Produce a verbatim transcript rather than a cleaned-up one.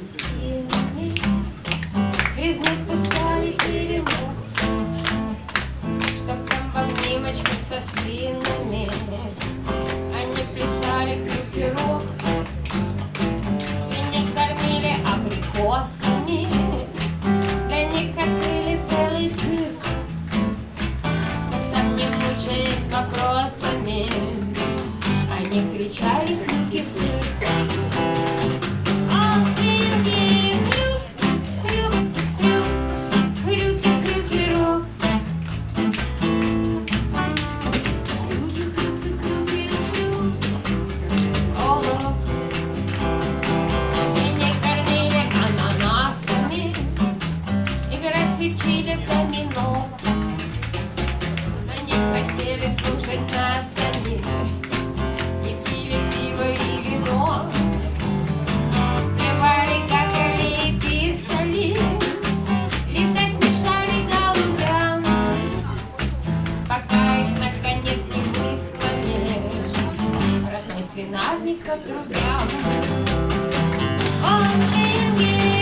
апельсинами, грязных пускали теремок, чтоб там в обнимочках со свинами они плясали хрюки-рок. Свиней кормили абрикосами, для них открыли целый цирк, чтоб там не мучаясь вопросами они кричали хрюки-фырк. О, свинки, хрюк, хрюк, хрюк, хрюки-хрюки-рок. Хрюки-хрюки-хрюки-хрюк, о, рок. Свиней кормили ананасами, играть учили в домино. Они хотели слушать нас самих и пили пиво и вино. Певали, какали и писали, летать смешали голубям, пока их наконец не выслали родной свинарник к отрубям. О, свиньи!